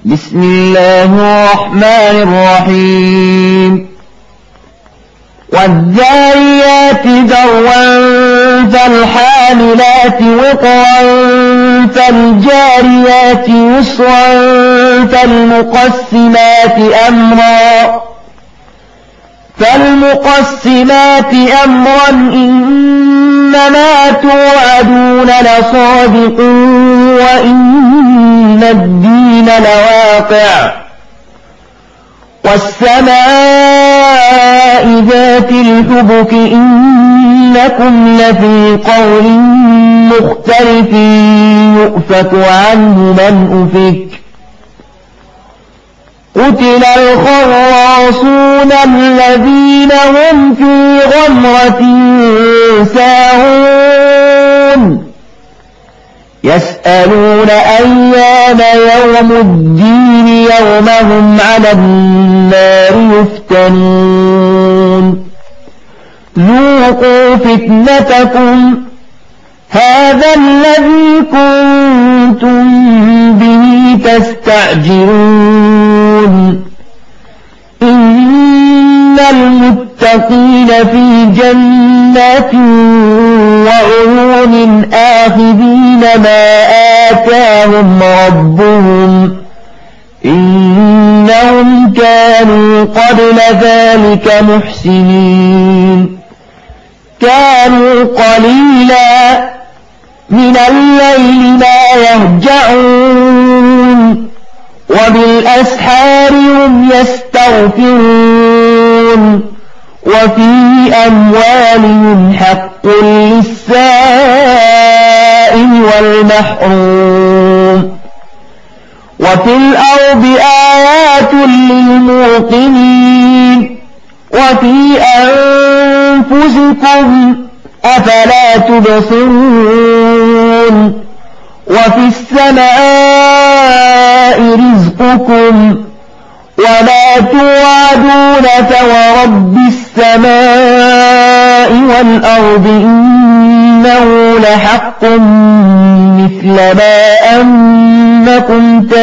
بسم الله الرحمن الرحيم والذاريات ذروا فالحاملات وقرا فالجاريات يسرا فالمقسمات أمرا إنما توعدون لصادق وإن الدين لواقع والسماء ذات الحبك إنكم لفي قول مختلف يؤفك عنه من أفك قتل الخراصون الذين هم في غمرة ساهون يسألون أيان يوم الدين يوم هم على النار يفتنون ذوقوا فتنتكم هذا الذي كنتم به تستعجلون إن المتقين في جنات وعيون آخذين ما آتاهم ربهم إنهم كانوا قبل ذلك محسنين كانوا قليلا من الليل ما يهجعون وبالأسحار هم يستغفرون وفي أموالهم حق للسائل والمحروم وفي الأرض آيات للموقنين وفي أنفسكم أفلا تبصرون وفي السماء رزقكم وما توعدون فورب السماء والأرض إنه لحق مثل ما أنكم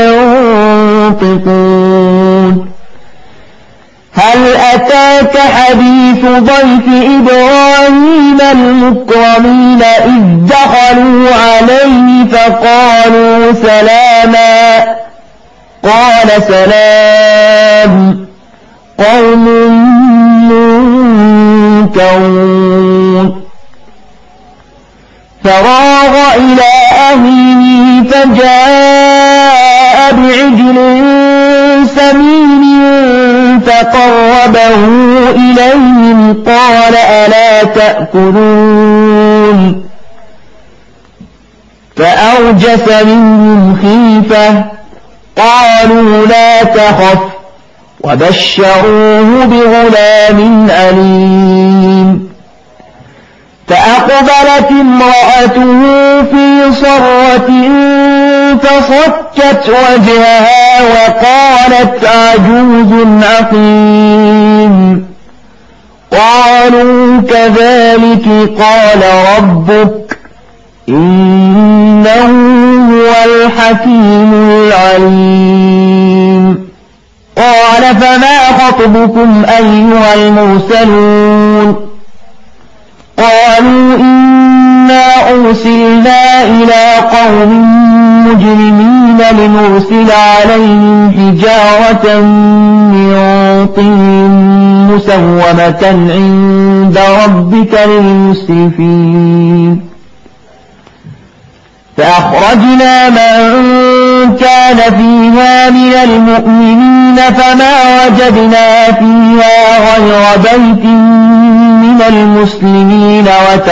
تنطقون هل أتاك حديث ضيف إبراهيم المكرمين إذ دخلوا عليه فقالوا سلاما قال سلام قوم منكرون فراغ إلى أهله فجاء بعجل سمين فقربه إليهم قال ألا تأكلون فأوجس منهم خيفة قالوا لا تخف وبشروه بغلام أليم فأقبلت امرأته في صرة فصكت وجهها وقالت عجوز عقيم قالوا كذلك قال ربك إنه هو الحكيم العليم قال فما خطبكم أيها المرسلون قالوا إنا أرسلنا إلى قوم مجرمين لنرسل عليهم حجارة من طين مسومة عند ربك للمسرفين فأخرجنا من كان فيها من المؤمنين فما وجدنا فيها غير بيت من المسلمين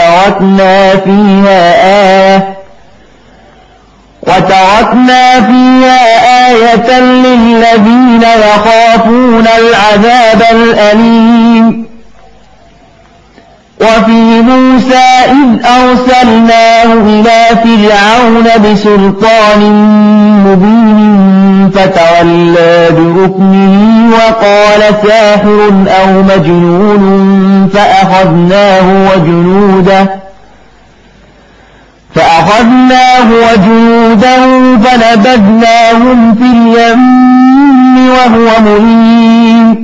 وتركنا فيها آية للذين يخافون العذاب الأليم وفي موسى إذ أرسلناه إلى فرعون بسلطان مبين فتولى بركنه وقال ساحر أو مجنون فأخذناه وجنوده فنبذناهم في اليم وهو مليم.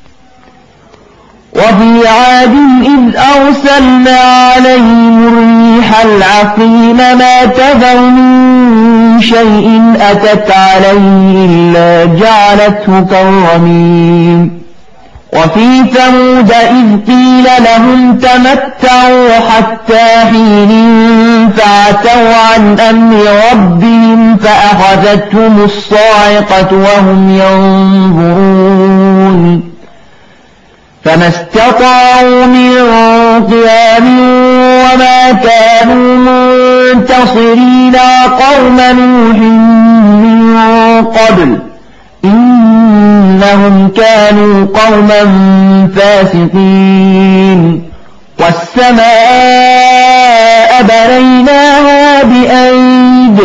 وفي عاد إذ أرسلنا عليهم الريح العقيم ما تذر من شيء أتت عليه إلا جعلته كالرميم. وفي ثمود إذ قيل لهم تمتعوا حتى حين فعتوا عن أمر ربهم فأخذتهم الصاعقة وهم ينظرون فما استطاعوا من قيام وما كانوا منتصرين قوم نوح من قبل إنهم كانوا قوما فاسقين. والسماء بنيناها بأيد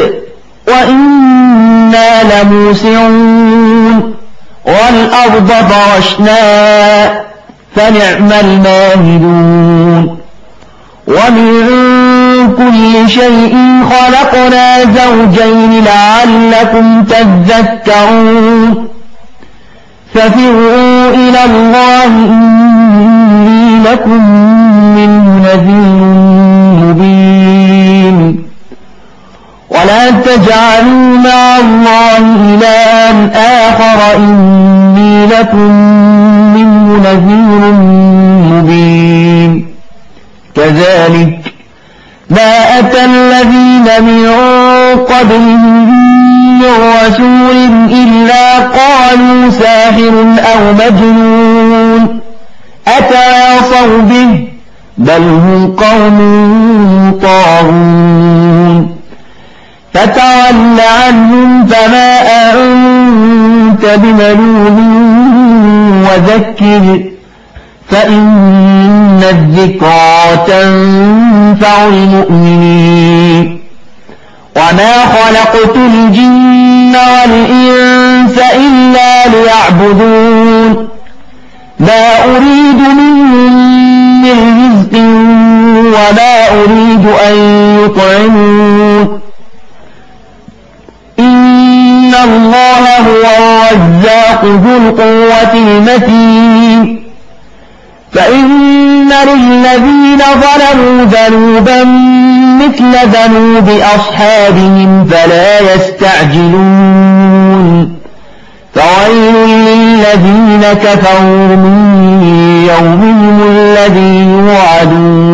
وإنا لموسعون والأرض فرشناها فنعم الماهدون. ومن كل شيء خلقنا زوجين لعلكم تذكرون. ففروا إلى الله إني لكم منه نذير مبين. ولا تجعلوا مع الله إلها آخر إني لكم منه نذير مبين. كذلك ما أتى الذين من قبلهم من رسول إلا قالوا ساحر أو مجنون أتواصوا به بل هم قوم طاغون. فتول عنهم فما أنت بملوم وذكر فإن الذكرى تنفع المؤمنين. وما خلقت الجن والإنس إلا ليعبدون ما أريد منهم من رزق وما أريد أن يطعمون إن الله هو الرزاق ذو القوة المتين. فإن للذين ظلموا ذنوبا مثل ذنوب أصحابهم فلا يستعجلون. فويل للذين كفروا من يومهم الذي يوعدون.